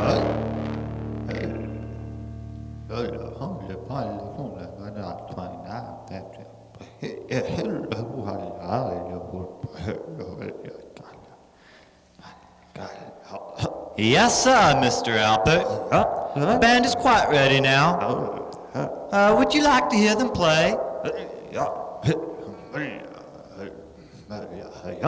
Yes, sir, Mr. Albert. The band is quite ready now. Would you like to hear them play?